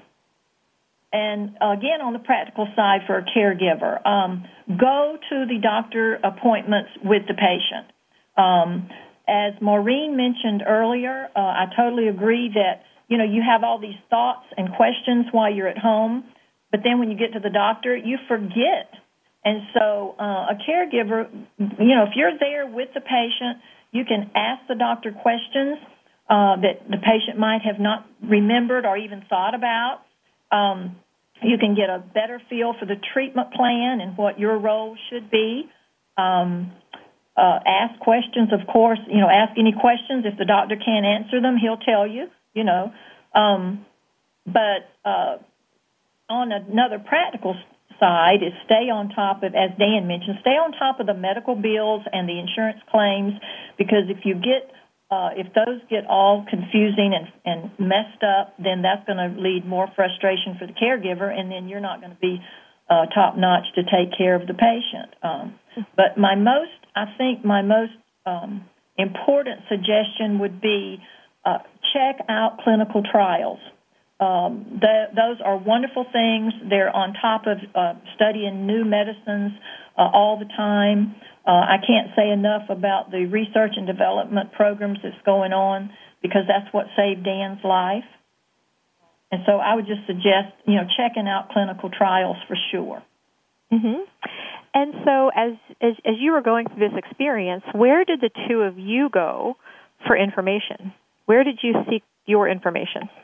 And again, on the practical side for a caregiver, um, go to the doctor appointments with the patient. Um, as Maureen mentioned earlier, uh, I totally agree that, you know, you have all these thoughts and questions while you're at home, but then when you get to the doctor, you forget. And so uh, a caregiver, you know, if you're there with the patient, you can ask the doctor questions uh, that the patient might have not remembered or even thought about. Um, you can get a better feel for the treatment plan and what your role should be. Um, uh, ask questions, of course, you know, ask any questions. If the doctor can't answer them, he'll tell you, you know. Um, but uh, on another practical side is stay on top of, as Dan mentioned, stay on top of the medical bills and the insurance claims, because if you get Uh, if those get all confusing and, and messed up, then that's going to lead more frustration for the caregiver, and then you're not going to be uh, top-notch to take care of the patient. Um, but my most, I think my most um, important suggestion would be uh, check out clinical trials. Um, the, those are wonderful things. They're on top of uh, studying new medicines uh, all the time. Uh, I can't say enough about the research and development programs that's going on, because that's what saved Dan's life. And so I would just suggest, you know, checking out clinical trials for sure. Mm-hmm. And so as, as as you were going through this experience, where did the two of you go for information? Where did you seek your information?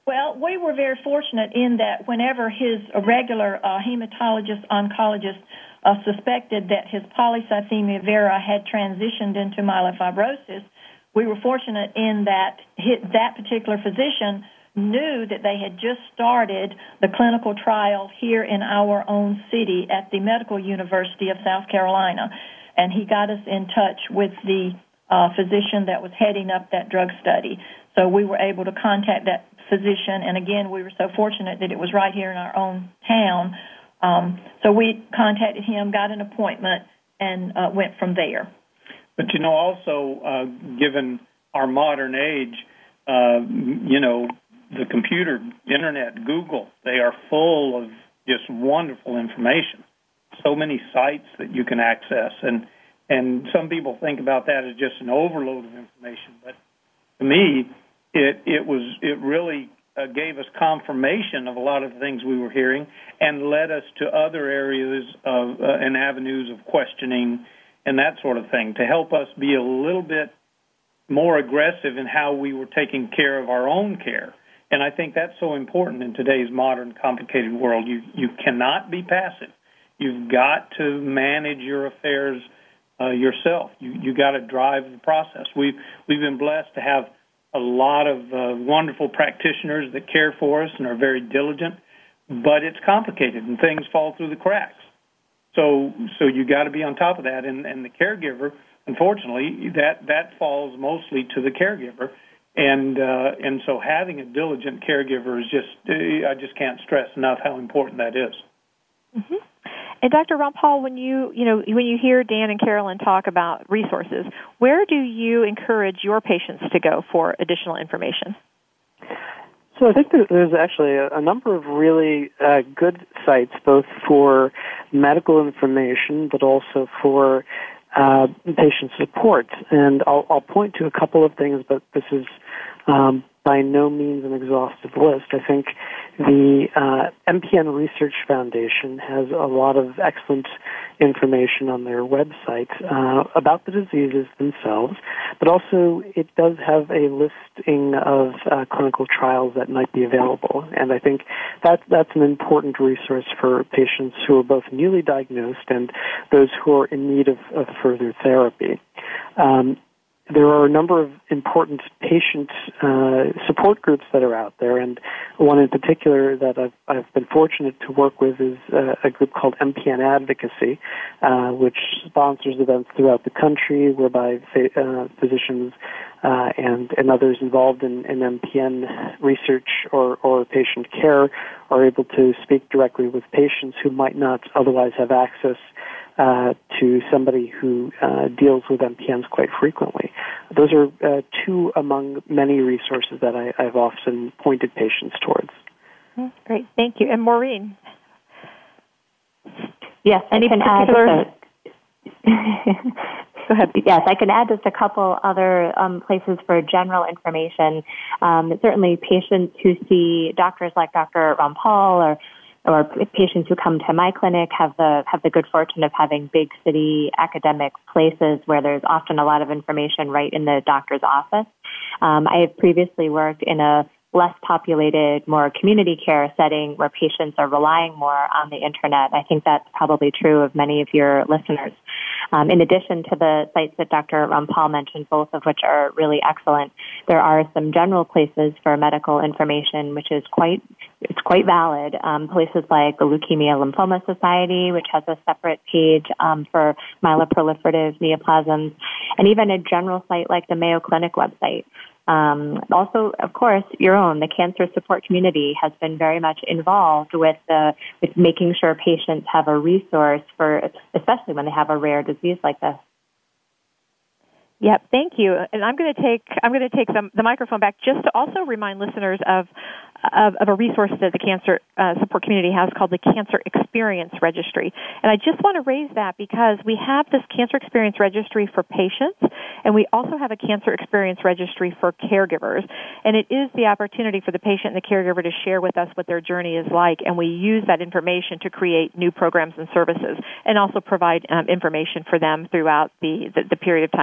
Well, we were very fortunate in that whenever his regular uh, hematologist, oncologist uh, suspected that his polycythemia vera had transitioned into myelofibrosis, we were fortunate in that his, that particular physician knew that they had just started the clinical trial here in our own city at the Medical University of South Carolina, and he got us in touch with the uh, physician that was heading up that drug study. So we were able to contact that physician, and again, we were so fortunate that it was right here in our own town. Um, so we contacted him, got an appointment, and uh, went from there. But, you know, also, uh, given our modern age, uh, you know, the computer, internet, Google, they are full of just wonderful information. So many sites that you can access. And, and some people think about that as just an overload of information. But to me, it, it was it really uh, gave us confirmation of a lot of the things we were hearing and led us to other areas of uh, and avenues of questioning and that sort of thing to help us be a little bit more aggressive in how we were taking care of our own care. And I think that's so important in today's modern, complicated world. You you cannot be passive. You've got to manage your affairs uh, yourself. You you got to drive the process. We've we've been blessed to have a lot of uh, wonderful practitioners that care for us and are very diligent, but it's complicated and things fall through the cracks. So so you got to be on top of that. And, and the caregiver, unfortunately, that, that falls mostly to the caregiver. And uh, and so having a diligent caregiver is just, I just can't stress enough how important that is. Mm-hmm. And Doctor Ron Paul, when you you know when you hear Dan and Carolyn talk about resources, where do you encourage your patients to go for additional information? So I think there's actually a, a number of really uh, good sites, both for medical information, but also for uh, patient support. And I'll, I'll point to a couple of things, but this is um, by no means an exhaustive list. I think the uh, M P N Research Foundation has a lot of excellent information on their website uh, about the diseases themselves, but also it does have a listing of uh, clinical trials that might be available. And I think that, that's an important resource for patients who are both newly diagnosed and those who are in need of, of further therapy. Um, There are a number of important patient uh, support groups that are out there, and one in particular that I've, I've been fortunate to work with is uh, a group called M P N Advocacy, uh, which sponsors events throughout the country whereby uh, physicians uh, and, and others involved in, in M P N research or, or patient care are able to speak directly with patients who might not otherwise have access Uh, to somebody who uh, deals with M P Ns quite frequently. Those are uh, two among many resources that I, I've often pointed patients towards. Great, thank you. And Maureen? Yes, Any I can particular... add Go ahead. Yes, I can add just a couple other um, places for general information. Um, certainly patients who see doctors like Doctor Ron Paul or or patients who come to my clinic have the have the good fortune of having big city academic places where there's often a lot of information right in the doctor's office. Um, I have previously worked in a less populated, more community care setting where patients are relying more on the internet. I think that's probably true of many of your listeners. Um, in addition to the sites that Doctor Ron Paul mentioned, both of which are really excellent, there are some general places for medical information, which is quite it's quite valid. Um, places like the Leukemia Lymphoma Society, which has a separate page um, for myeloproliferative neoplasms, and even a general site like the Mayo Clinic website. Um, also, of course, your own, the cancer support community has been very much involved with uh, with making sure patients have a resource for, especially when they have a rare disease like this. Yep, thank you. And I'm going to take I'm going to take some, the microphone back just to also remind listeners of of, of a resource that the cancer uh, support community has called the Cancer Experience Registry. And I just want to raise that because we have this Cancer Experience Registry for patients, and we also have a Cancer Experience Registry for caregivers. And it is the opportunity for the patient and the caregiver to share with us what their journey is like, and we use that information to create new programs and services, and also provide um, information for them throughout the, the, the period of time that they're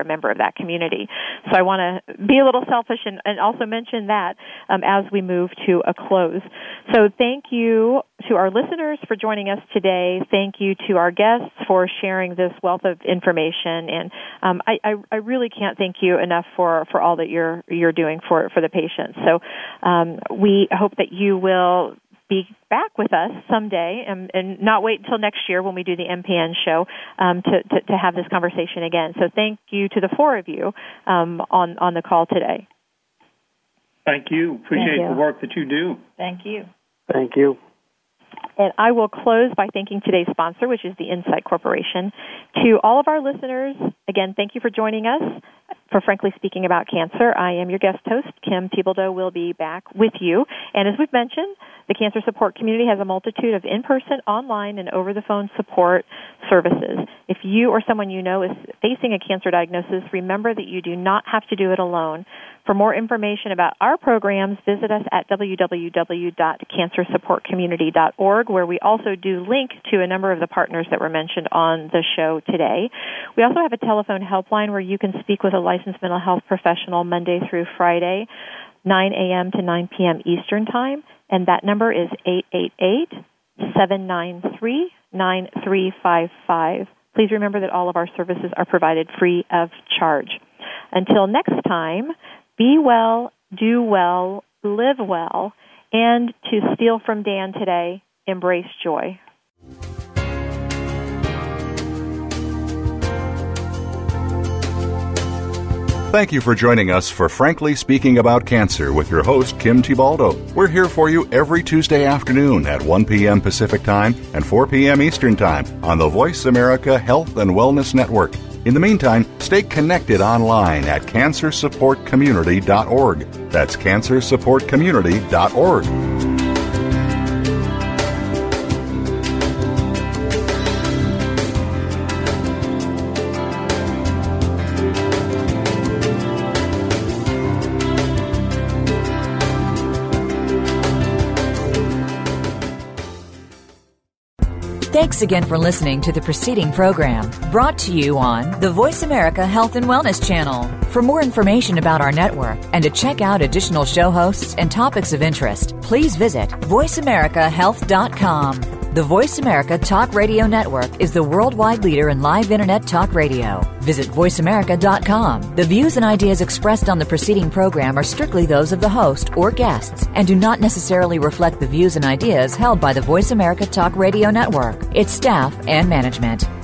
member of that community. So I want to be a little selfish and, and also mention that um, as we move to a close. So thank you to our listeners for joining us today. Thank you to our guests for sharing this wealth of information. And um, I, I, I really can't thank you enough for, for all that you're you're doing for, for the patients. So um, we hope that you will be back with us someday and, and not wait until next year when we do the M P N show um, to, to, to have this conversation again. So thank you to the four of you um, on, on the call today. Thank you. Appreciate Thank you. the work that you do. Thank you. Thank you. And I will close by thanking today's sponsor, which is the Insight Corporation. To all of our listeners, again, thank you for joining us for Frankly Speaking About Cancer. I am your guest host, Kim Thiboldeaux, will be back with you. And as we've mentioned, the cancer support community has a multitude of in-person, online, and over-the-phone support services. If you or someone you know is facing a cancer diagnosis, remember that you do not have to do it alone. For more information about our programs, visit us at w w w dot cancer support community dot org, where we also do link to a number of the partners that were mentioned on the show today. We also have a telephone helpline where you can speak with a licensed mental health professional Monday through Friday, nine a.m. to nine p.m. Eastern Time, and that number is eight eight eight, seven nine three, nine three five five. Please remember that all of our services are provided free of charge. Until next time, be well, do well, live well, and to steal from Dan today, embrace joy. Thank you for joining us for Frankly Speaking About Cancer with your host, Kim Thiboldeaux. We're here for you every Tuesday afternoon at one p.m. Pacific Time and four p.m. Eastern Time on the Voice America Health and Wellness Network. In the meantime, stay connected online at cancer support community dot org. That's cancer support community dot org. Thanks again for listening to the preceding program, brought to you on the Voice America Health and Wellness Channel. For more information about our network and to check out additional show hosts and topics of interest, please visit voice america health dot com. The Voice America Talk Radio Network is the worldwide leader in live Internet talk radio. Visit voice america dot com. The views and ideas expressed on the preceding program are strictly those of the host or guests and do not necessarily reflect the views and ideas held by the Voice America Talk Radio Network, its staff, and management.